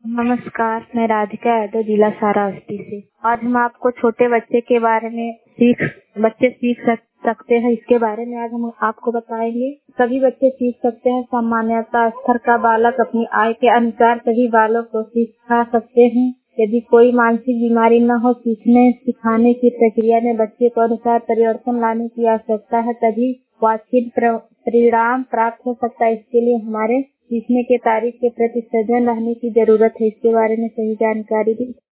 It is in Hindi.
नमस्कार, मैं राधिका यादव, जिला श्रावस्ती से। आज हम आपको छोटे बच्चे के बारे में बच्चे सीख सकते हैं, इसके बारे में आज हम आपको बताएंगे। सभी बच्चे सीख सकते हैं। सामान्यता स्तर का बालक अपनी आय के अनुसार सभी बालों को सिखा सकते हैं। यदि कोई मानसिक बीमारी न हो, सीखने सिखाने की प्रक्रिया में बच्चे को अनुसार परिवर्तन लाने की आवश्यकता है, तभी वांछित परिणाम प्राप्त हो सकता है। इसके लिए हमारे सीखने के तारीख के प्रति सजग रहने की जरूरत है। इसके बारे में सही जानकारी दी।